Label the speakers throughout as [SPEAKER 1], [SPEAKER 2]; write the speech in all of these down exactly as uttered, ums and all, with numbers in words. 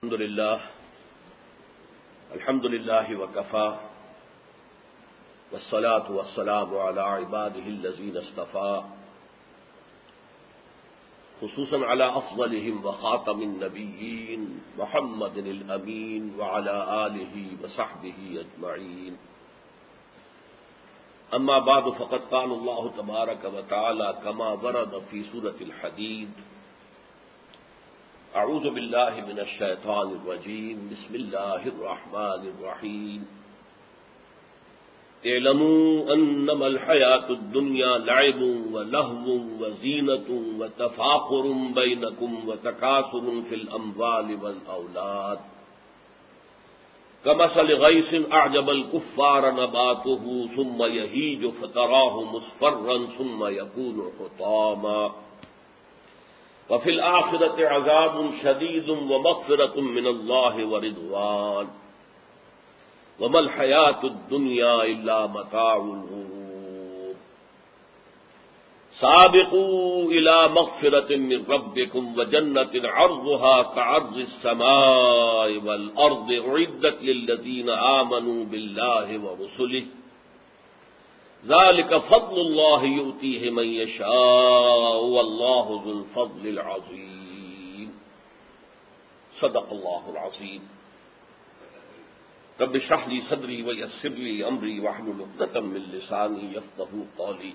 [SPEAKER 1] الحمد لله الحمد لله وكفى والصلاة والسلام على عباده الذين اصطفى خصوصا على أفضلهم وخاتم النبيين محمد الأمين وعلى آله وصحبه أجمعين. أما بعد فقد قال الله تبارك وتعالى كما ورد في سورة الحديد: اعوذ باللہ من الشیطان الرجیم بسم اللہ الرحمن الرحیم. اعلموا انما الحیاۃ الدنیا لعب ولہو وزینۃ وتفاخر بینکم وتکاثر فی الاموال والاولاد کمثل غیث اعجب الکفار نباتہ ثم یہیج فتراہ مصفرا ثم یکون حطاما وفي الآخرة عذاب شديد ومغفرة من الله ورضوان وما الحياة الدنيا إلا متاع الغرور. سابقوا إلى مغفرة من ربكم وجنة عرضها كعرض السماء والأرض أعدت للذين آمنوا بالله ورسله ذلك فضل الله يؤتيه من يشاء والله ذو الفضل العظيم. صدق الله العظيم. رب اشرح لي صدري ويسر لي امري واحلل عقدة من لساني يفقهوا قولي.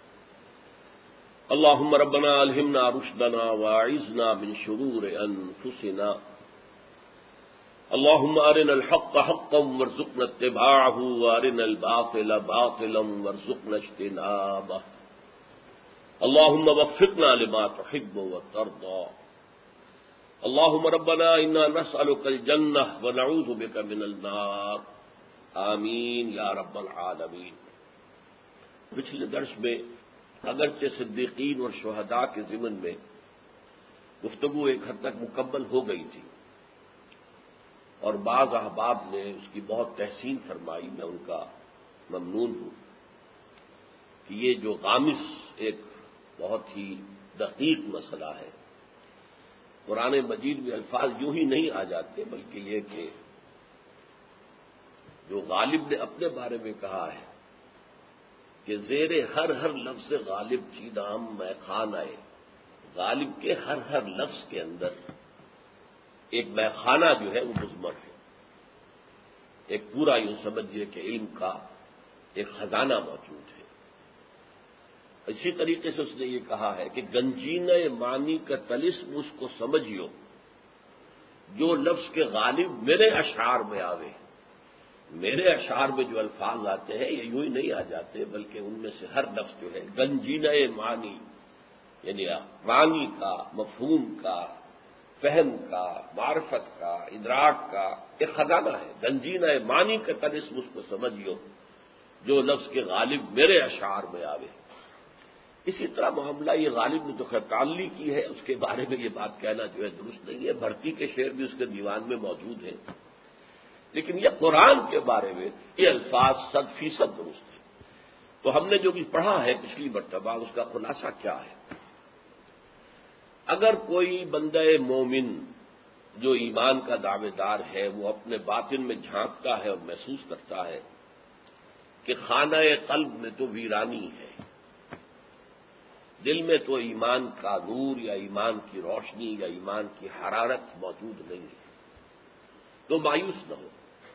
[SPEAKER 1] اللهم ربنا الهمنا رشدنا واعذنا من شرور انفسنا. اللهم أرنا الحق حقا وارزقنا اتباعه وأرنا الباطل باطلا وارزقنا اجتنابه. اللهم وفقنا لما تحب وترضى. اللهم ربنا إنا نسألك الجنة ونعوذ بك من النار. آمین یا رب العالمین. پچھلے درس میں اگرچہ صدیقین اور شہداء کے ضمن میں گفتگو ایک حد تک مکمل ہو گئی تھی اور بعض احباب نے اس کی بہت تحسین فرمائی، میں ان کا ممنون ہوں کہ یہ جو غامض ایک بہت ہی دقیق مسئلہ ہے، قرآن مجید میں الفاظ یوں ہی نہیں آ جاتے، بلکہ یہ کہ جو غالب نے اپنے بارے میں کہا ہے کہ زیر ہر ہر لفظ غالب چیدام میں خان آئے، غالب کے ہر ہر لفظ کے اندر ایک میخانہ جو ہے وہ مضمر ہے، ایک پورا یوں سمجھیے کہ علم کا ایک خزانہ موجود ہے. اسی طریقے سے اس نے یہ کہا ہے کہ گنجینہ معنی کا طلسم اس کو سمجھیو جو لفظ کے غالب میرے اشعار میں آوے. میرے اشعار میں جو الفاظ آتے ہیں یہ یوں ہی نہیں آ جاتے، بلکہ ان میں سے ہر لفظ جو ہے گنجینہ معنی یعنی معنی کا، مفہوم کا، فہم کا، معرفت کا، ادراک کا ایک خزانہ ہے. گنجینہ معنی کا طلسم اس کو سمجھیو جو لفظ کے غالب میرے اشعار میں آوے. اسی طرح معاملہ یہ غالب نے جو خطالی کی ہے اس کے بارے میں یہ بات کہنا جو ہے درست نہیں ہے. بھرتی کے شعر بھی اس کے دیوان میں موجود ہیں، لیکن یہ قرآن کے بارے میں یہ الفاظ صد فیصد درست ہے. تو ہم نے جو بھی پڑھا ہے پچھلی مرتبہ اس کا خلاصہ کیا ہے؟ اگر کوئی بندہ مومن جو ایمان کا دعوے دار ہے وہ اپنے باطن میں جھانکتا ہے اور محسوس کرتا ہے کہ خانہ قلب میں تو ویرانی ہے، دل میں تو ایمان کا نور یا ایمان کی روشنی یا ایمان کی حرارت موجود نہیں ہے، تو مایوس نہ ہو.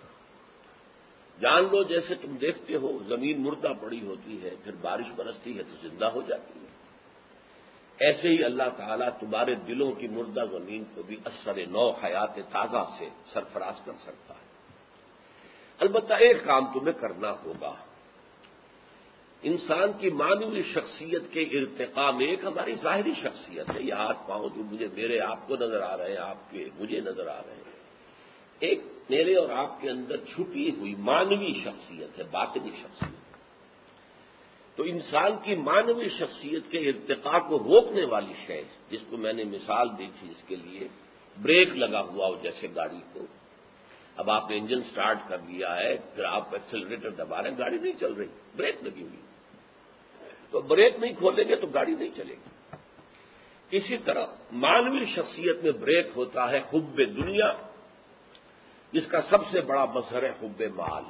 [SPEAKER 1] جان لو جیسے تم دیکھتے ہو زمین مردہ پڑی ہوتی ہے، پھر بارش برستی ہے تو زندہ ہو جاتی ہے، ایسے ہی اللہ تعالیٰ تمہارے دلوں کی مردہ زمین کو بھی اثر نو حیات تازہ سے سرفراز کر سکتا ہے. البتہ ایک کام تمہیں کرنا ہوگا. انسان کی معنوی شخصیت کے ارتقاء میں ایک ہماری ظاہری شخصیت ہے، یہ ہاتھ پاؤں جو مجھے میرے آپ کو نظر آ رہے ہیں، آپ کے مجھے نظر آ رہے ہیں، ایک میرے اور آپ کے اندر چھپی ہوئی معنوی شخصیت ہے، باطنی شخصیت. تو انسان کی معنوی شخصیت کے ارتقاء کو روکنے والی شے جس کو میں نے مثال دی تھی، اس کے لیے بریک لگا ہوا ہو جیسے گاڑی کو. اب آپ نے انجن سٹارٹ کر لیا ہے، پھر آپ ایکسلریٹر دبا رہے ہیں، گاڑی نہیں چل رہی، بریک لگی ہوئی. تو بریک نہیں کھولیں گے تو گاڑی نہیں چلے گی. اسی طرح مانوی شخصیت میں بریک ہوتا ہے حب دنیا جس کا سب سے بڑا مظہر ہے حب مال.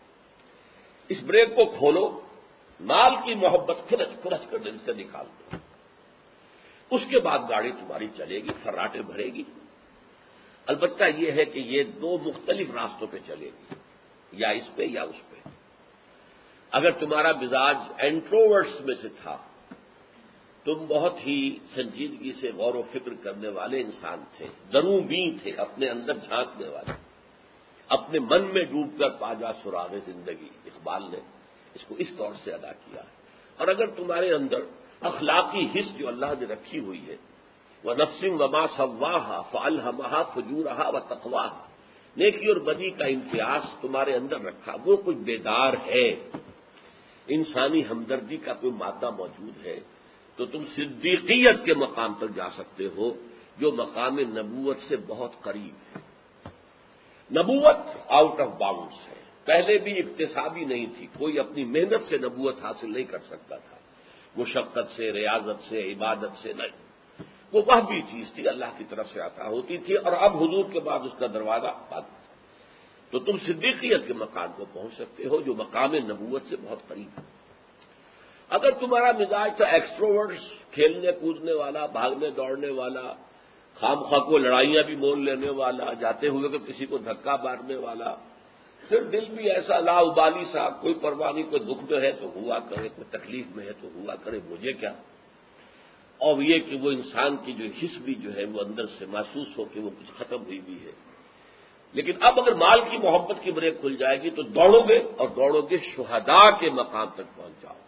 [SPEAKER 1] اس بریک کو کھولو، مال کی محبت کھرچ کھرچ کر دل سے نکال دو. اس کے بعد گاڑی تمہاری چلے گی، فراٹے بھرے گی. البتہ یہ ہے کہ یہ دو مختلف راستوں پہ چلے گی، یا اس پہ یا اس پہ. اگر تمہارا مزاج انٹروورٹس میں سے تھا، تم بہت ہی سنجیدگی سے غور و فکر کرنے والے انسان تھے، دروں بین تھے، اپنے اندر جھانکنے والے، اپنے من میں ڈوب کر پاجا سراغ زندگی، اقبال نے اس کو اس طور سے ادا کیا ہے. اور اگر تمہارے اندر اخلاقی حس جو اللہ نے رکھی ہوئی ہے، وَنَفْسٍ وَمَا سَوَّاهَا فَأَلْهَمَهَا فُجُورَهَا وَتَقْوَاهَا، نیکی اور بدی کا امتیاز تمہارے اندر رکھا، وہ کچھ بیدار ہے، انسانی ہمدردی کا کوئی مادہ موجود ہے، تو تم صدیقیت کے مقام تک جا سکتے ہو، جو مقام نبوت سے بہت قریب ہے. نبوت آؤٹ آف باؤنڈس ہے، پہلے بھی اکتسابی نہیں تھی، کوئی اپنی محنت سے نبوت حاصل نہیں کر سکتا تھا، مشقت سے، ریاضت سے، عبادت سے نہیں. وہ وہ بھی چیز تھی، اللہ کی طرف سے عطا ہوتی تھی، اور اب حضور کے بعد اس کا دروازہ بند تھا. تو تم صدیقیت کے مقام کو پہنچ سکتے ہو، جو مقام نبوت سے بہت قریب ہے. اگر تمہارا مزاج تھا ایکسٹروورٹس، کھیلنے کودنے والا، بھاگنے دوڑنے والا، خام خواہ کو لڑائیاں بھی مول لینے والا، جاتے ہوئے کہ کسی کو دھکا مارنے والا، پھر دل بھی ایسا لا ابالی سا، کوئی پرواہ نہیں، کوئی دکھ میں ہے تو ہوا کرے، کوئی تکلیف میں ہے تو ہوا کرے، مجھے کیا. اور یہ کہ وہ انسان کی جو حس بھی جو ہے وہ اندر سے محسوس ہو کہ وہ کچھ ختم ہوئی بھی ہے. لیکن اب اگر مال کی محبت کی بریک کھل جائے گی تو دوڑو گے، اور دوڑو گے شہداء کے مقام تک پہنچ جاؤ گے.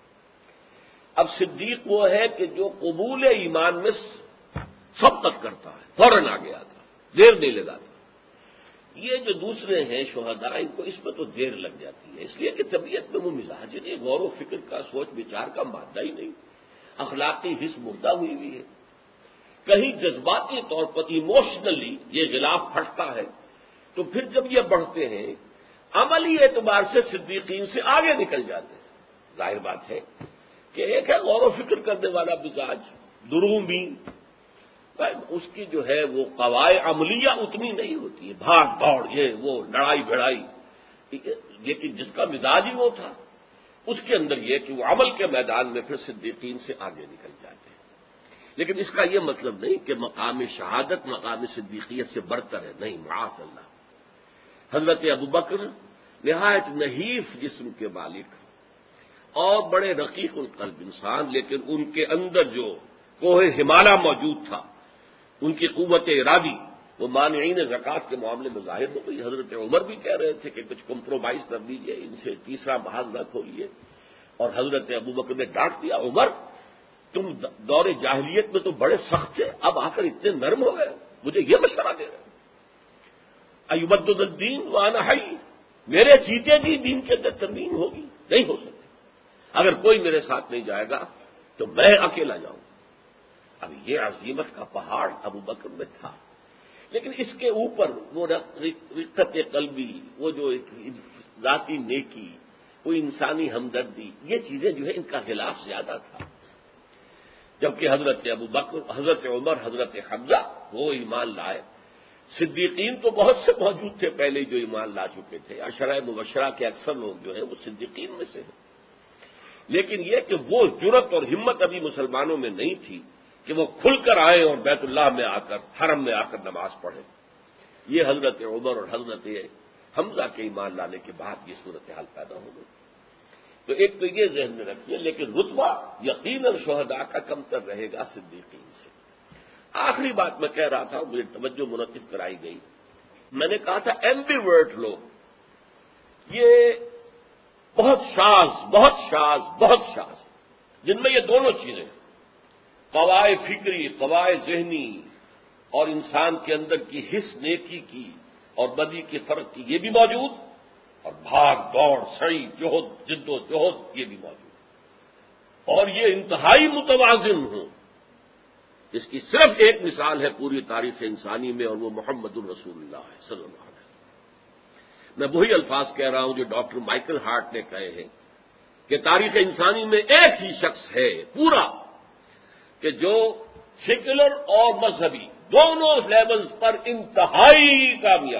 [SPEAKER 1] اب صدیق وہ ہے کہ جو قبول ایمان میں سب تک کرتا ہے، فوراً آگے آتا، دیر نہیں لگاتا. یہ جو دوسرے ہیں شہداء، ان کو اس میں تو دیر لگ جاتی ہے، اس لیے کہ طبیعت میں وہ مزاج نہیں، غور و فکر کا، سوچ بچار کا مادہ ہی نہیں، اخلاقی حس مردہ ہوئی ہوئی ہے. کہیں جذباتی طور پر ایموشنلی یہ غلاف پھٹتا ہے، تو پھر جب یہ بڑھتے ہیں عملی اعتبار سے صدیقین سے آگے نکل جاتے ہیں. ظاہر بات ہے کہ ایک ہے غور و فکر کرنے والا مزاج، درومی، اس کی جو ہے وہ قواعد عملیہ اتنی نہیں ہوتی ہے، بھاگ دوڑ، یہ وہ لڑائی بھڑائی، لیکن جس کا مزاج ہی وہ تھا، اس کے اندر یہ کہ وہ عمل کے میدان میں پھر صدیقین سے آگے نکل جاتے ہیں. لیکن اس کا یہ مطلب نہیں کہ مقام شہادت مقام صدیقیت سے برتر ہے، نہیں، معاذ اللہ. حضرت ابوبکر نہایت نحیف جسم کے مالک اور بڑے رقیق القلب انسان، لیکن ان کے اندر جو کوہ ہمالیہ موجود تھا، ان کی قوت ارادی، وہ مانعین زکوٰۃ کے معاملے میں ظاہر ہو گئی. حضرت عمر بھی کہہ رہے تھے کہ کچھ کمپرومائز کر لیجیے، ان سے تیسرا محاذ نہ کھولیے، اور حضرت ابوبکر نے ڈانٹ دیا، عمر تم دور جاہلیت میں تو بڑے سخت تھے، اب آ کر اتنے نرم ہو گئے، مجھے یہ مشورہ دے رہے ہیں. ایبدل الدین وانا حی، میرے جیتے جی دین کے اندر ترمیم ہوگی؟ نہیں ہو سکتی. اگر کوئی میرے ساتھ نہیں جائے گا تو میں اکیلا جاؤں. اب یہ عظیمت کا پہاڑ ابو بکر میں تھا، لیکن اس کے اوپر وہ رقت قلبی، وہ جو ذاتی نیکی، وہ انسانی ہمدردی، یہ چیزیں جو ہے ان کا غلاف زیادہ تھا. جبکہ حضرت ابو بکر، حضرت عمر، حضرت حمزہ وہ ایمان لائے. صدیقین تو بہت سے موجود تھے پہلے جو ایمان لا چکے تھے، عشرہ مبشرہ کے اکثر لوگ جو ہیں وہ صدیقین میں سے ہیں. لیکن یہ کہ وہ جرت اور ہمت ابھی مسلمانوں میں نہیں تھی کہ وہ کھل کر آئے اور بیت اللہ میں آ کر، حرم میں آ کر نماز پڑھیں. یہ حضرت عمر اور حضرت حمزہ کے ایمان لانے کے بعد یہ صورتحال پیدا ہو گئی. تو ایک تو یہ ذہن میں رکھیے، لیکن رتبہ یقیناً شہداء کا کم تر رہے گا صدیقین سے. آخری بات میں کہہ رہا تھا، مجھے توجہ منعقد کرائی گئی. میں نے کہا تھا ایمبیورٹ لوگ یہ بہت شاذ بہت شاذ بہت شاذ جن میں یہ دونوں چیزیں، قواعد فکری، قواعد ذہنی، اور انسان کے اندر کی حس نیکی کی اور بدی کے فرق کی، یہ بھی موجود، اور بھاگ دوڑ، سعی، جہد، جد و جہد، یہ بھی موجود، اور یہ انتہائی متوازن ہوں. اس کی صرف ایک مثال ہے پوری تاریخ انسانی میں، اور وہ محمد الرسول اللہ ہے صلی اللہ علیہ وسلم. میں وہی الفاظ کہہ رہا ہوں جو ڈاکٹر مائیکل ہارٹ نے کہے ہیں کہ تاریخ انسانی میں ایک ہی شخص ہے پورا کہ جو سیکولر اور مذہبی دونوں لیولز پر انتہائی کامیاب ہے،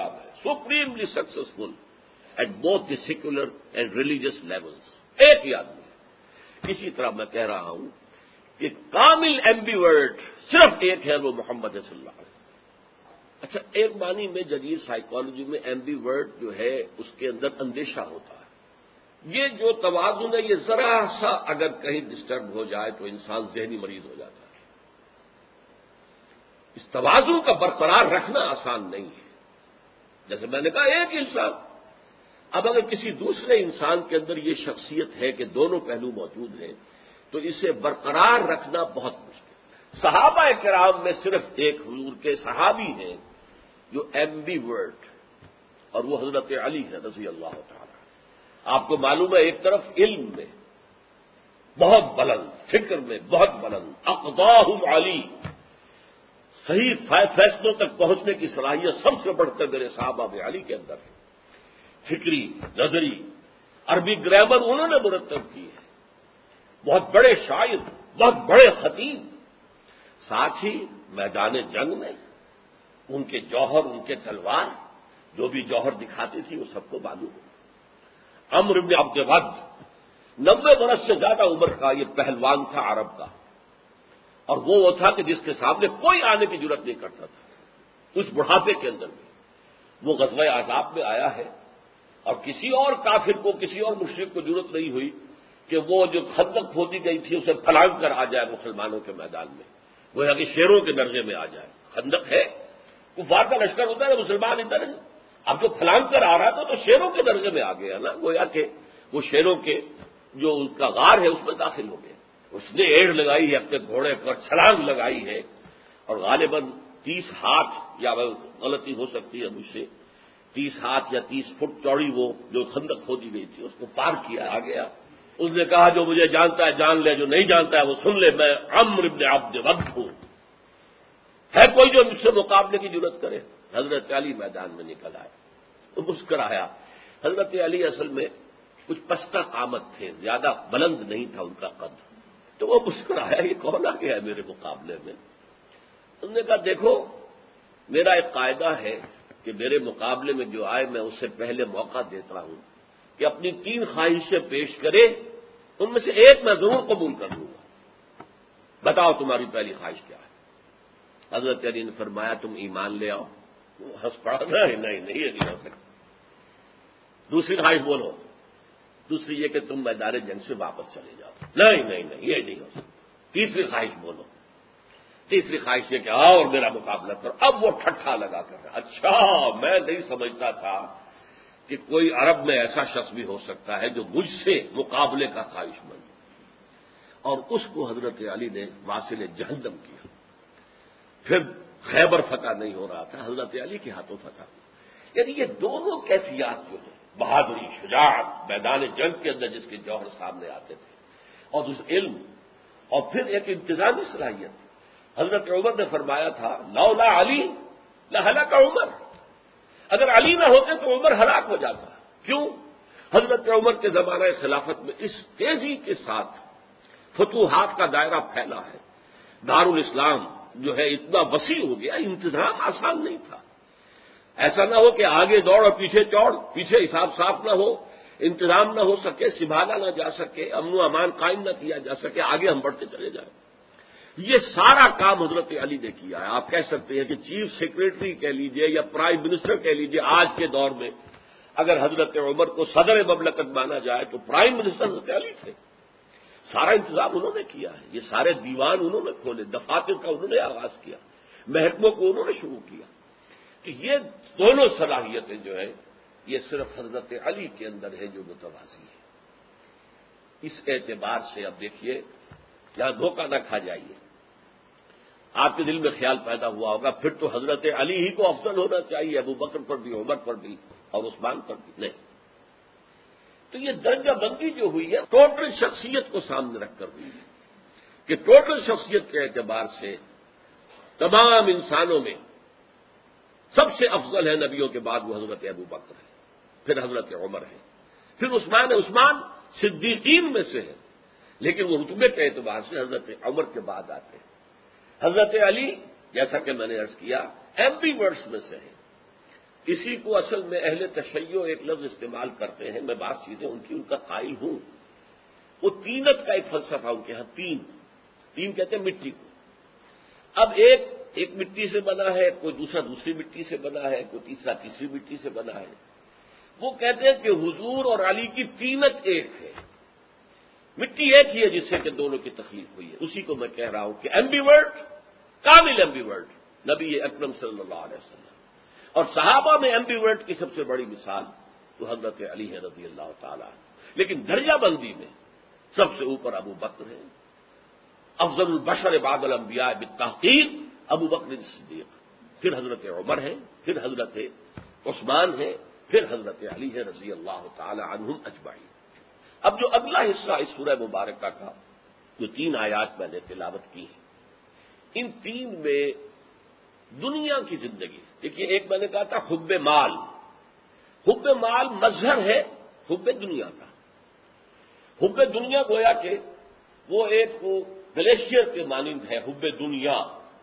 [SPEAKER 1] supremely successful at both the secular and religious levels. ایک ہی آدمی ہے. اسی طرح میں کہہ رہا ہوں کہ کامل ایمبیورٹ صرف ایک ہے، وہ محمد صلی اللہ علیہ وسلم. اچھا، ایک معنی میں جدید سائیکالوجی میں ایمبیورٹ جو ہے اس کے اندر اندیشہ ہوتا ہے. یہ جو توازن ہے، یہ ذرا سا اگر کہیں ڈسٹرب ہو جائے تو انسان ذہنی مریض ہو جاتا ہے. اس توازن کا برقرار رکھنا آسان نہیں ہے. جیسے میں نے کہا ایک انسان، اب اگر کسی دوسرے انسان کے اندر یہ شخصیت ہے کہ دونوں پہلو موجود ہیں تو اسے برقرار رکھنا بہت مشکل. صحابہ کرام میں صرف ایک حضور کے صحابی ہیں جو ایمبیورٹ، اور وہ حضرت علی ہے رضی اللہ تعالی. آپ کو معلوم ہے ایک طرف علم میں بہت بلند، فکر میں بہت بلند، اقداہم علی، صحیح فیصلوں تک پہنچنے کی صلاحیت سب سے بڑھ کر میرے صحابہ میں علی کے اندر ہے. فکری، نظری، عربی گرامر انہوں نے مرتب کی ہے. بہت بڑے شاعر، بہت بڑے خطیب. ساتھ ہی میدان جنگ میں ان کے جوہر، ان کے تلوار جو بھی جوہر دکھاتی تھی وہ سب کو معلوم ہے. عمرو بن عبد ود نبے برس سے زیادہ عمر کا یہ پہلوان تھا عرب کا، اور وہ وہ تھا کہ جس کے سامنے کوئی آنے کی جرت نہیں کرتا تھا. اس بڑھاپے کے اندر بھی وہ غزوہ احزاب میں آیا ہے، اور کسی اور کافر کو، کسی اور مشرک کو ضرورت نہیں ہوئی کہ وہ جو خندق کھودی گئی تھی اسے پھلانگ کر آ جائے مسلمانوں کے میدان میں، وہ ہے کہ شیروں کے درجے میں آ جائے. خندق ہے، کفار کا لشکر ہوتا ہے نا، مسلمان ادھر ہے، اب جو پھلانگ کر آ رہا تھا تو شیروں کے درجے میں آ گیا نا، گویا کہ وہ شیروں کے جو ان کا غار ہے اس میں داخل ہو گیا. اس نے ایڑ لگائی ہے اپنے گھوڑے پر، چھلانگ لگائی ہے، اور غالباً تیس ہاتھ، یا غلطی ہو سکتی ہے مجھ سے، تیس ہاتھ یا تیس فٹ چوڑی وہ جو خندق کھودی گئی تھی اس کو پار کیا آ گیا. اس نے کہا جو مجھے جانتا ہے جان لے، جو نہیں جانتا ہے وہ سن لے، میں عمرو بن عبد ود ہوں. ہے کوئی جو مجھ سے مقابلے کی جرت کرے؟ حضرت علی میدان میں نکل آئے. وہ مسکرایا. حضرت علی اصل میں کچھ پستہ قامت تھے، زیادہ بلند نہیں تھا ان کا قد، تو وہ مسکرایا، یہ کون آ گیا ہے میرے مقابلے میں؟ انہوں نے کہا دیکھو میرا ایک قاعدہ ہے کہ میرے مقابلے میں جو آئے میں اسے پہلے موقع دیتا ہوں کہ اپنی تین خواہشیں پیش کرے، ان میں سے ایک میں ضرور قبول کر لوں گا. بتاؤ تمہاری پہلی خواہش کیا ہے؟ حضرت علی نے فرمایا تم ایمان لے آؤ. وہ ہنس پڑا، نہیں نہیں نہیں یہ نہیں ہو سکتا. دوسری خواہش بولو. دوسری یہ کہ تم میدان جنگ سے واپس چلے جاؤ. نہیں نہیں نہیں یہ نہیں ہو سکتا. تیسری خواہش بولو. تیسری خواہش یہ کہ آؤ اور میرا مقابلہ کرو. اب وہ ٹھٹھا لگا کر، اچھا میں نہیں سمجھتا تھا کہ کوئی عرب میں ایسا شخص بھی ہو سکتا ہے جو مجھ سے مقابلے کا خواہش مند. اور اس کو حضرت علی نے واصل جہنم کیا. پھر خیبر فتح نہیں ہو رہا تھا، حضرت علی کے ہاتھوں فتح ہوا. یعنی یہ دونوں کیفیات جو ہیں، بہادری، شجاعت، میدان جنگ کے اندر جس کے جوہر سامنے آتے تھے، اور اس علم، اور پھر ایک انتظامی صلاحیت. حضرت عمر نے فرمایا تھا لولا علی لہلک عمر، اگر علی نہ ہوتے تو عمر ہلاک ہو جاتا. کیوں؟ حضرت عمر کے زمانہ خلافت میں اس تیزی کے ساتھ فتوحات کا دائرہ پھیلا ہے، دارالاسلام جو ہے اتنا وسیع ہو گیا، انتظام آسان نہیں تھا. ایسا نہ ہو کہ آگے دوڑ اور پیچھے چوڑ، پیچھے حساب صاف نہ ہو، انتظام نہ ہو سکے، سنبھالا نہ جا سکے، امن و امان قائم نہ کیا جا سکے، آگے ہم بڑھتے چلے جائیں. یہ سارا کام حضرت علی نے کیا ہے. آپ کہہ سکتے ہیں کہ چیف سیکریٹری کہہ لیجئے یا پرائم منسٹر کہہ لیجئے آج کے دور میں، اگر حضرت عمر کو صدر مملکت مانا جائے تو پرائم منسٹر حضرت علی تھے. سارا انتظام انہوں نے کیا ہے. یہ سارے دیوان انہوں نے کھولے، دفاتر کا انہوں نے آغاز کیا، محکموں کو انہوں نے شروع کیا. کہ یہ دونوں صلاحیتیں جو ہے یہ صرف حضرت علی کے اندر ہے جو متوازی ہے. اس اعتبار سے اب دیکھیے یہاں دھوکہ نہ کھا جائیے. آپ کے دل میں خیال پیدا ہوا ہوگا پھر تو حضرت علی ہی کو افضل ہونا چاہیے، ابو بکر پر بھی، عمر پر بھی اور عثمان پر بھی. نہیں، تو یہ درجہ بندی جو ہوئی ہے ٹوٹل شخصیت کو سامنے رکھ کر ہوئی ہے کہ ٹوٹل شخصیت کے اعتبار سے تمام انسانوں میں سب سے افضل ہے نبیوں کے بعد وہ حضرت ابو بکر ہے، پھر حضرت عمر ہے، پھر عثمان ہے. عثمان صدیقین میں سے ہے لیکن وہ رتبے کے اعتبار سے حضرت عمر کے بعد آتے ہیں. حضرت علی جیسا کہ میں نے عرض کیا ایمبیورٹس میں سے ہے. اسی کو اصل میں اہل تشیع ایک لفظ استعمال کرتے ہیں، میں بعض چیزیں ان کی ان کا قائل ہوں. وہ تینت کا ایک فلسفہ ان کے ہاں، تین تین کہتے ہیں مٹی کو. اب ایک ایک مٹی سے بنا ہے، کوئی دوسرا دوسری مٹی سے بنا ہے، کوئی تیسرا تیسری مٹی سے بنا ہے. وہ کہتے ہیں کہ حضور اور علی کی تینت ایک ہے، مٹی ایک ہی ہے جس سے کہ دونوں کی تخلیق ہوئی ہے. اسی کو میں کہہ رہا ہوں کہ ایمبیورٹ، کامل ایمبیورٹ نبی اکرم صلی اللہ علیہ وسلم. اور صحابہ میں ایمبیورٹ کی سب سے بڑی مثال تو حضرت علی ہے رضی اللہ تعالیٰ. لیکن درجہ بندی میں سب سے اوپر ابو بکر ہے، افضل البشر بعد الانبیاء بالتحقیق ابو بکر صدیق، پھر حضرت عمر ہے، پھر حضرت عثمان ہے، پھر حضرت علی ہے رضی اللہ تعالی عنہم اجمعین. اب جو اگلا حصہ اس سورہ مبارکہ کا جو تین آیات میں نے تلاوت کی ہیں، ان تین میں دنیا کی زندگی، دیکھیے ایک میں نے کہا تھا حب مال. حب مال مظہر ہے حب دنیا کا. حب دنیا گویا کہ وہ ایک گلیشیئر کے مانند ہے. حب دنیا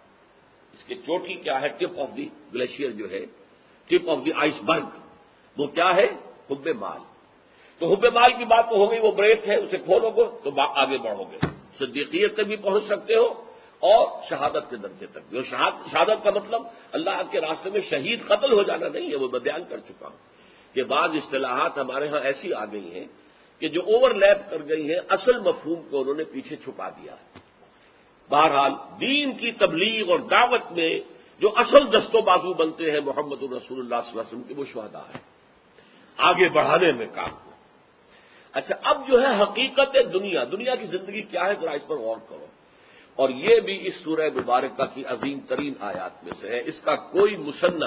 [SPEAKER 1] اس کی چوٹی کیا ہے؟ ٹپ آف دی گلیشیئر جو ہے، ٹپ آف دی آئس برگ، وہ کیا ہے؟ حب مال. تو حب مال کی بات تو ہو گئی، وہ بریک ہے، اسے کھولو گے تو آگے بڑھو گے، صدیقیت تک بھی پہنچ سکتے ہو اور شہادت کے درجے تک بھی. اور شہادت کا مطلب اللہ کے راستے میں شہید قتل ہو جانا نہیں ہے. وہ میں بیان کر چکا ہوں کہ بعض اصطلاحات ہمارے ہاں ایسی آ گئی ہیں کہ جو اوور لیپ کر گئی ہیں، اصل مفہوم کو انہوں نے پیچھے چھپا دیا ہے. بہرحال دین کی تبلیغ اور دعوت میں جو اصل دست و بازو بنتے ہیں محمد الرسول اللہ صلی اللہ علیہ وسلم کے، وہ شہداء ہیں، آگے بڑھانے میں کام کو. اچھا، اب جو ہے حقیقت دنیا، دنیا کی زندگی کیا ہے، ذرا اس پر غور کرو. اور یہ بھی اس سورہ مبارکہ کی عظیم ترین آیات میں سے ہے. اس کا کوئی مصنع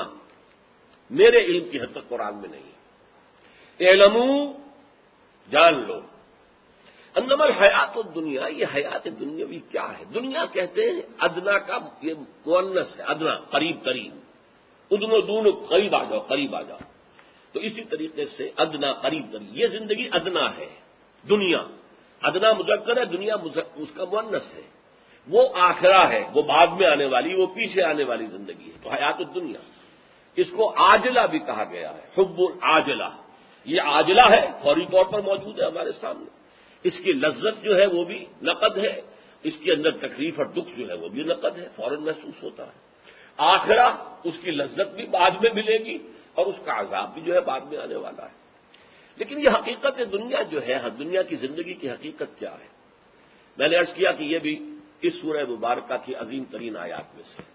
[SPEAKER 1] میرے علم کی حد تک قرآن میں نہیں. اعلموا، جان لو، انما الحیات الدنیا، یہ حیات دنیاوی کیا ہے؟ دنیا کہتے ہیں ادنا کا، یہ مؤنث ہے، ادنا قریب ترین. ادنو دونو قریب آ جاؤ، قریب آ جاؤ. تو اسی طریقے سے ادنا قریب ترین، یہ زندگی ادنا ہے. دنیا ادنا مذکر ہے، دنیا اس کا مؤنث ہے. وہ آخرہ ہے، وہ بعد میں آنے والی، وہ پیچھے آنے والی زندگی ہے. تو حیات الدنیا، اس کو عاجلہ بھی کہا گیا ہے. حب العاجلہ، یہ عاجلہ ہے، فوری طور پر موجود ہے ہمارے سامنے. اس کی لذت جو ہے وہ بھی نقد ہے، اس کے اندر تکلیف اور دکھ جو ہے وہ بھی نقد ہے، فوراً محسوس ہوتا ہے. آخرہ، اس کی لذت بھی بعد میں ملے گی اور اس کا عذاب بھی جو ہے بعد میں آنے والا ہے. لیکن یہ حقیقت دنیا جو ہے، دنیا کی زندگی کی حقیقت کیا ہے؟ میں نے عرض کیا کہ یہ بھی اس سورہ مبارکہ کی عظیم ترین آیات میں سے.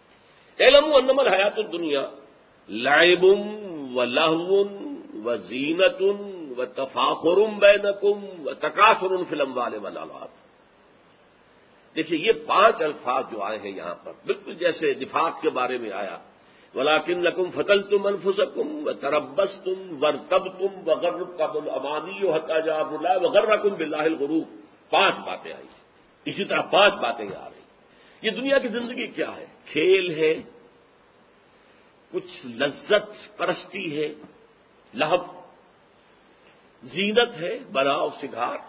[SPEAKER 1] اعلموا انما الحیات الدنیا لعب و لہو و زینت و تفاخر بینکم و تکاثر فی الاموال والاولاد. دیکھیے یہ پانچ الفاظ جو آئے ہیں یہاں پر، بالکل جیسے نفاق کے بارے میں آیا، وَلَٰكِنَّكُمْ فَتَنْتُمْ أَنفُسَكُمْ وَتَرَبَّصْتُمْ وَارْتَبْتُمْ وَغَرَّتْكُمُ الْأَمَانِيُّ حَتَّىٰ جَاءَ أَمْرُ اللَّهِ وَغَرَّكُم بِاللَّهِ الْغُرُورُ. پانچ باتیں آئی. اسی طرح پانچ باتیں آ رہی. یہ دنیا کی زندگی کیا ہے؟ کھیل ہے، کچھ لذت پرستی ہے، لہو، زینت ہے، بناؤ سگار،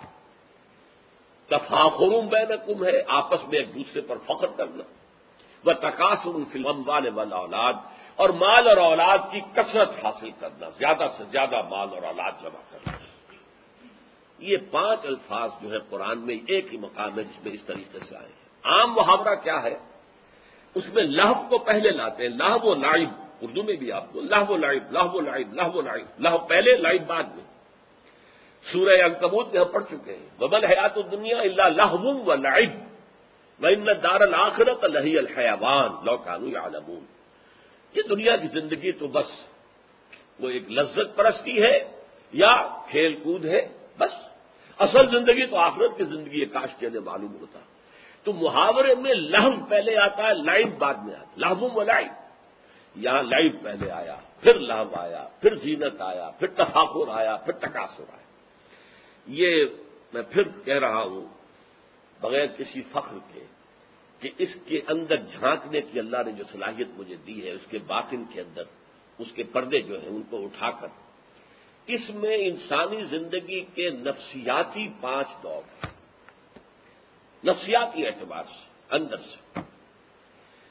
[SPEAKER 1] تفاخر بینکم ہے، آپس میں ایک دوسرے پر فخر کرنا، و تکاثر فی الاموال والاولاد، اور مال اور اولاد کی کثرت حاصل کرنا، زیادہ سے زیادہ مال اور اولاد جمع کرنا. یہ پانچ الفاظ جو ہے قرآن میں ایک ہی مقام ہے جس میں اس طریقے سے آئے ہیں. عام محاورہ کیا ہے؟ اس میں لہو کو پہلے لاتے ہیں، لہو و لعب. اردو میں بھی آپ کو لہو و لعب، لہو و لعب، لہو و لعب، لہو پہلے لعب بعد میں. سورہ عنکبوت میں ہم پڑھ چکے ہیں، وما الحیات الدنیا الا لہو و لعب وان الدار الآخرۃ لہی الحیوان لو کانوا یعلمون. یہ دنیا کی زندگی تو بس وہ ایک لذت پرستی ہے یا کھیل کود ہے، بس. اصل زندگی تو آخرت کی زندگی ہے، کاش کے انہیں معلوم ہوتا. تو محاورے میں لہو پہلے آتا ہے، لعب بعد میں آتا ہے. لہو و لعب، یہاں لعب پہلے آیا، پھر لہو آیا، پھر زینت آیا، پھر تفاخر آیا، پھر تکاثر آیا. یہ میں پھر کہہ رہا ہوں بغیر کسی فخر کے کہ اس کے اندر جھانکنے کی اللہ نے جو صلاحیت مجھے دی ہے، اس کے باطن کے اندر اس کے پردے جو ہیں ان کو اٹھا کر اس میں انسانی زندگی کے نفسیاتی پانچ دور ہیں، نفسیاتی اعتبار سے اندر سے.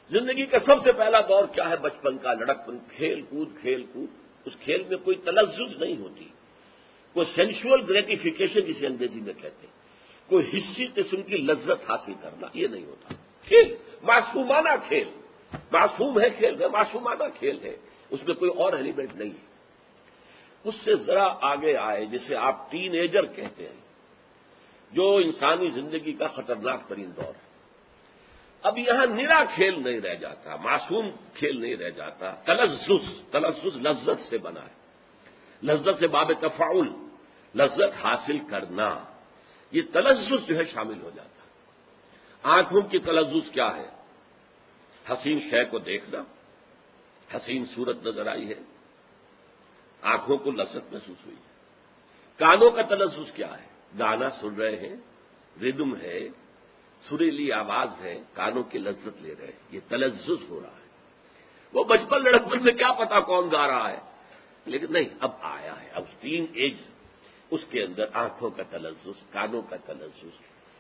[SPEAKER 1] زندگی کا سب سے پہلا دور کیا ہے؟ بچپن کا، لڑکپن، کھیل کود کھیل کود اس کھیل میں کوئی تلذذ نہیں ہوتی، کوئی سینشول گریٹیفیکیشن جسے انگریزی میں کہتے ہیں، کوئی حصی قسم کی لذت حاصل کرنا، یہ نہیں ہوتا۔ کھیل معصومانہ کھیل، معصوم ہے کھیل ہے، معصومانہ کھیل ہے، اس میں کوئی اور ایلیمنٹ نہیں ہے۔ اس سے ذرا آگے آئے جسے آپ ٹین ایجر کہتے ہیں، جو انسانی زندگی کا خطرناک ترین دور ہے۔ اب یہاں نرا کھیل نہیں رہ جاتا، معصوم کھیل نہیں رہ جاتا، تلذذ، تلذذ لذت سے بنا ہے، لذت سے باب تفاعل، لذت حاصل کرنا، یہ تلذذ جو ہے شامل ہو جاتا ہے۔ آنکھوں کی تلذذ کیا ہے؟ حسین شے کو دیکھنا، حسین صورت نظر آئی ہے، آنکھوں کو لذت محسوس ہوئی ہے۔ کانوں کا تلذذ کیا ہے؟ گانا سن رہے ہیں، ردم ہے، سریلی آواز ہے، کانوں کی لذت لے رہے ہیں، یہ تلذذ ہو رہا ہے۔ وہ بچپن لڑکپن میں کیا پتا کون گا رہا ہے، لیکن نہیں، اب آیا ہے، اب تین ایج، اس کے اندر آنکھوں کا تلذذ، کانوں کا تلذذ،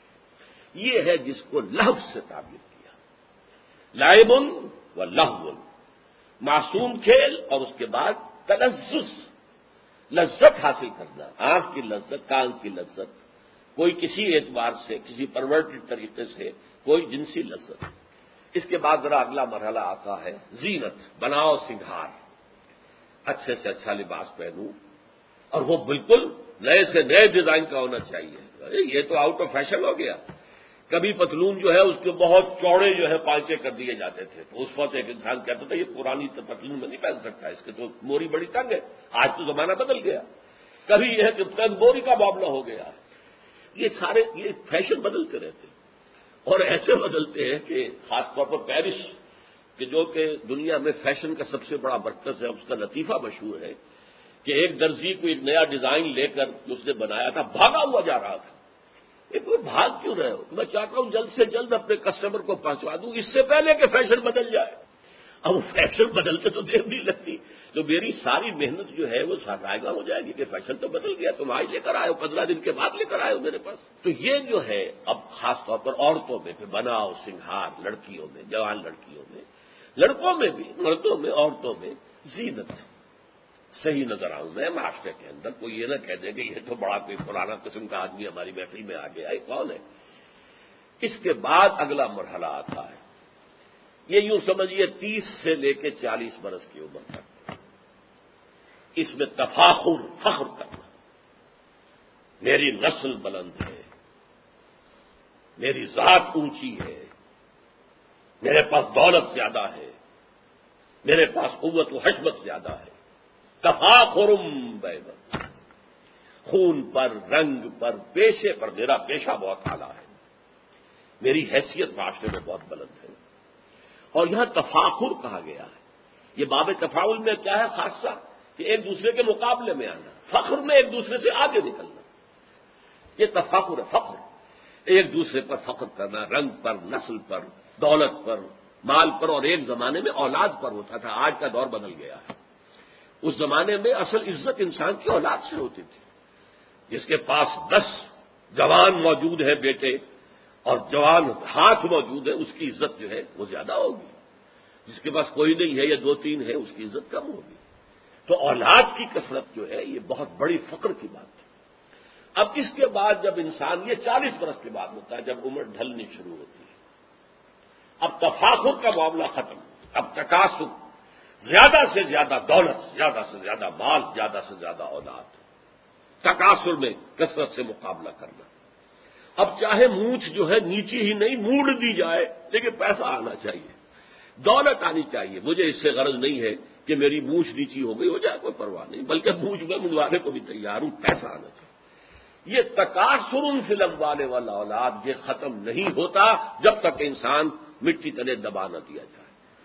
[SPEAKER 1] یہ ہے جس کو لہو سے تعبیر کیا، لعب و لہو، معصوم کھیل اور اس کے بعد تلذذ، لذت حاصل کرنا، آنکھ کی لذت، کان کی لذت، کوئی کسی اعتبار سے، کسی پرورٹڈ طریقے سے کوئی جنسی لذت۔ اس کے بعد ذرا اگلا مرحلہ آتا ہے زینت، بناؤ سنگھار، اچھے سے اچھا لباس پہنوں، اور وہ بالکل نئے سے نئے ڈیزائن کا ہونا چاہیے۔ یہ تو آؤٹ آف فیشن ہو گیا۔ کبھی پتلون جو ہے اس کے بہت چوڑے جو ہے پانچے کر دیے جاتے تھے، تو اس وقت ایک انسان کہتا تھا یہ پرانی پتلون میں نہیں پہن سکتا، اس کے تو موری بڑی تنگ ہے۔ آج تو زمانہ بدل گیا، کبھی یہ ہے کہ تنگ موری کا معاملہ ہو گیا۔ یہ سارے یہ فیشن بدلتے رہتے ہیں، اور ایسے بدلتے ہیں کہ خاص طور پر پیرس کہ جو کہ دنیا میں فیشن کا سب سے بڑا مرکز ہے، اس کا لطیفہ مشہور ہے کہ ایک درزی کو ایک نیا ڈیزائن لے کر اس نے بنایا تھا، بھاگا ہوا جا رہا تھا۔ یہ کوئی بھاگ کیوں رہے ہو؟ میں چاہتا ہوں جلد سے جلد اپنے کسٹمر کو پہنچوا دوں اس سے پہلے کہ فیشن بدل جائے۔ اب وہ فیشن بدلتے تو دیر نہیں لگتی، تو میری ساری محنت جو ہے وہ رائے گاں ہو جائے گی کہ فیشن تو بدل گیا، تم آج لے کر آئے ہو، پندرہ دن کے بعد لے کر آئے ہو میرے پاس۔ تو یہ جو ہے اب خاص طور پر عورتوں میں بناؤ سنگھار، لڑکیوں میں، جوان لڑکیوں میں، لڑکوں میں بھی، مردوں میں، عورتوں میں زینت، صحیح نظر آؤں میں معاشرے کے اندر، کوئی یہ نہ کہہ دے کہ یہ تو بڑا کوئی پرانا قسم کا آدمی ہماری محفل میں آ گیا ہے، کون ہے؟ اس کے بعد اگلا مرحلہ آتا ہے، یہ یوں سمجھیے تیس سے لے کے چالیس برس کی عمر تک، اس میں تفاخر، فخر کرنا، میری نسل بلند ہے، میری ذات اونچی ہے، میرے پاس دولت زیادہ ہے، میرے پاس قوت و حشمت زیادہ ہے، تفاخرم بینک، خون پر، رنگ پر، پیشے پر میرا پیشہ بہت اعلیٰ ہے، میری حیثیت معاشرے میں بہت بلند ہے۔ اور یہاں تفاخر کہا گیا ہے، یہ باب تفاعل میں کیا ہے خاصہ کہ ایک دوسرے کے مقابلے میں آنا، فخر میں ایک دوسرے سے آگے نکلنا، یہ تفاخر ہے، فخر، ایک دوسرے پر فخر کرنا، رنگ پر، نسل پر، دولت پر، مال پر، اور ایک زمانے میں اولاد پر ہوتا تھا، آج کا دور بدل گیا ہے۔ اس زمانے میں اصل عزت انسان کی اولاد سے ہوتی تھی، جس کے پاس دس جوان موجود ہے بیٹے اور جوان ہاتھ موجود ہے، اس کی عزت جو ہے وہ زیادہ ہوگی، جس کے پاس کوئی نہیں ہے یا دو تین ہے اس کی عزت کم ہوگی۔ تو اولاد کی کثرت جو ہے یہ بہت بڑی فخر کی بات ہے۔ اب اس کے بعد جب انسان، یہ چالیس برس کے بعد ہوتا ہے جب عمر ڈھلنی شروع ہوتی ہے، اب تفاخر کا معاملہ ختم، اب تکاثر، زیادہ سے زیادہ دولت، زیادہ سے زیادہ مال، زیادہ سے زیادہ اولاد، تکاثر میں کثرت سے مقابلہ کرنا۔ اب چاہے مونچھ جو ہے نیچی ہی نہیں موڑ دی جائے، لیکن پیسہ آنا چاہیے، دولت آنی چاہیے۔ مجھے اس سے غرض نہیں ہے کہ میری مونچھ نیچی ہو گئی ہو جائے، کوئی پرواہ نہیں، بلکہ مونچھ میں منڈوانے کو بھی تیار ہوں، پیسہ آنا چاہیے۔ یہ تکاثر فی الاموال والاولاد یہ ختم نہیں ہوتا جب تک انسان مٹی تلے دبا نہ دیا جائے۔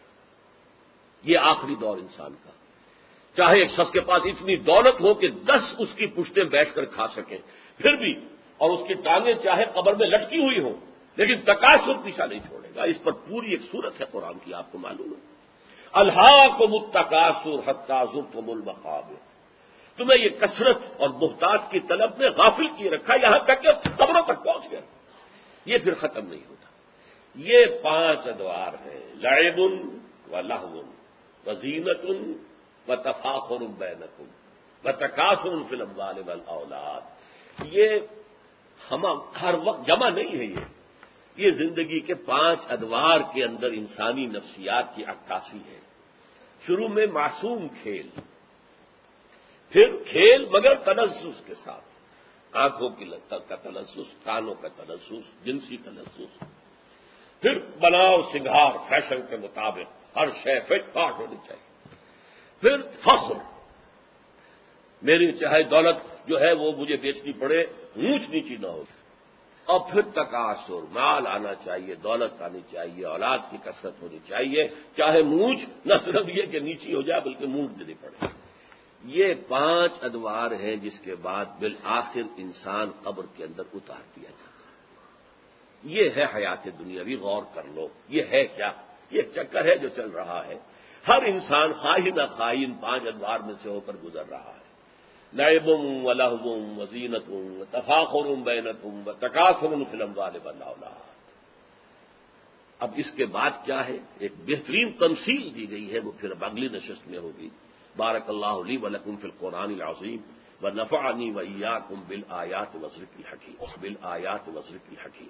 [SPEAKER 1] یہ آخری دور انسان کا، چاہے ایک شخص کے پاس اتنی دولت ہو کہ دس اس کی پشتیں بیٹھ کر کھا سکیں پھر بھی، اور اس کی ٹانگیں چاہے قبر میں لٹکی ہوئی ہوں، لیکن تکاثر پیچھا نہیں چھوڑے گا۔ اس پر پوری ایک صورت ہے قرآن کی، آپ کو معلوم ہے، الہاکم التکاثر حتی زرتم المقابر، تمہیں یہ کثرت اور بہتات کی طلب میں غافل کیے رکھا، یہاں تک کہ قبروں تک پہنچ گئے، یہ پھر ختم نہیں ہوتا۔ یہ پانچ ادوار ہیں، لعب و لہو و زینت و تفاخر بینکم و تکاثر فی الاموال والاولاد۔ یہ ہم ہر وقت جمع نہیں ہے، یہ یہ زندگی کے پانچ ادوار کے اندر انسانی نفسیات کی عکاسی ہے۔ شروع میں معصوم کھیل، پھر کھیل مگر تلذذ کے ساتھ، آنکھوں کی کا تلذذ، کانوں کا تلذذ، جنسی تلذذ، پھر بناؤ سنگھار فیشن کے مطابق، ہر شے فٹ فاٹ ہونی چاہیے، پھر فخر، میری چاہے دولت جو ہے وہ مجھے بیچنی پڑے، اونچ نیچی نہ ہو، اور پھر تکاثر، مال آنا چاہیے، دولت آنی چاہیے، اولاد کی کثرت ہونی چاہیے، چاہے مونچھ نہ صرف یہ کہ نیچی ہو جائے بلکہ مونچھ دینی پڑے۔ یہ پانچ ادوار ہیں جس کے بعد بالآخر انسان قبر کے اندر اتار دیا جاتا ہے۔ یہ ہے حیات دنیاوی، غور کر لو یہ ہے کیا؟ یہ چکر ہے جو چل رہا ہے، ہر انسان خواہ نہ خواہ ان پانچ ادوار میں سے ہو کر گزر رہا ہے۔ لعب و لہو و زینت و تفاخر بینکم و تکاثر فی الاموال والاولاد۔ اب اس کے بعد کیا ہے؟ ایک بہترین تمثیل دی گئی ہے، وہ پھر اب اگلی نشست میں ہوگی۔ بارک اللہ لی و لکم فی القرآن العظیم ونفعنی و ایاکم بالآیات والذکر الحکیم بالآیات والذکر الحکیم۔